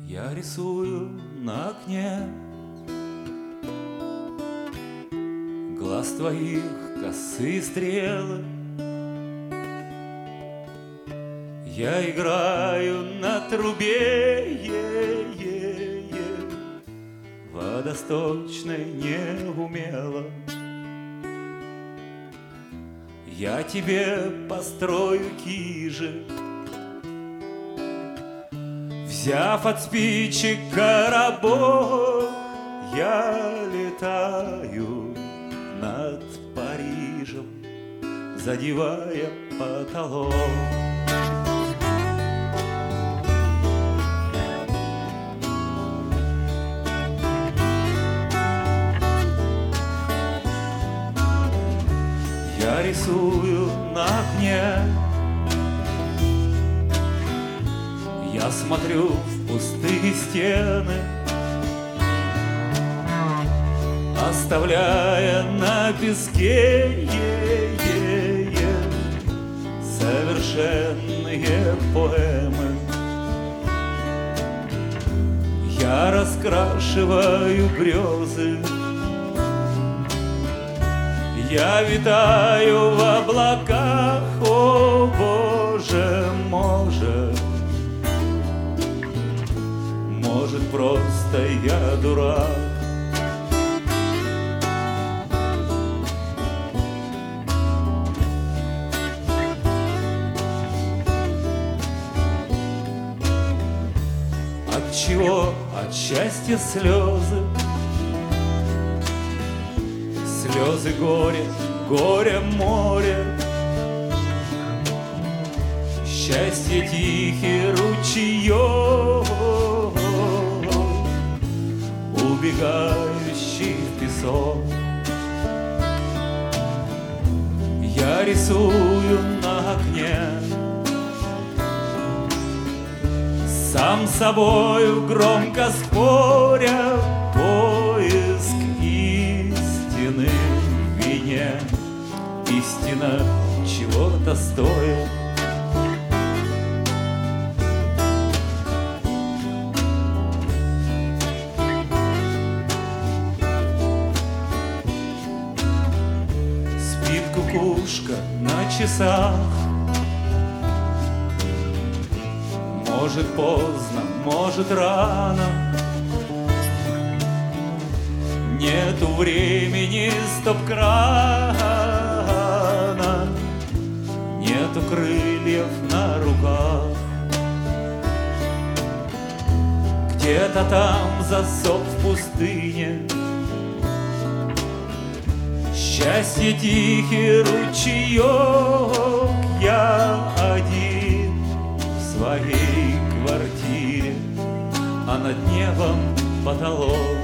Я рисую на окне глаз твоих косые стрелы. Я играю на трубе водосточной неумело. Я тебе построю кижи, взяв от спичек коробок. Я летаю над Парижем, задевая потолок. Я рисую на окне, я смотрю в пустые стены, оставляя на песке совершенные поэмы. Я раскрашиваю грезы, я витаю в облаках. О, Боже, может, просто я дурак. Отчего от счастья слезы? Слезы горя, горе море. Счастье тихий ручеёк, убегающий в песок. Я рисую на окне, сам с собою громко споря, поиск истины в вине. Истина чего-то стоит. Спит кукушка на часах, может поздно, может рано. Нету времени стоп-крана, нету крыльев на руках. Где-то там засов в пустыне, счастье тихий ручеёк. Я один в своей квартире, а над небом потолок.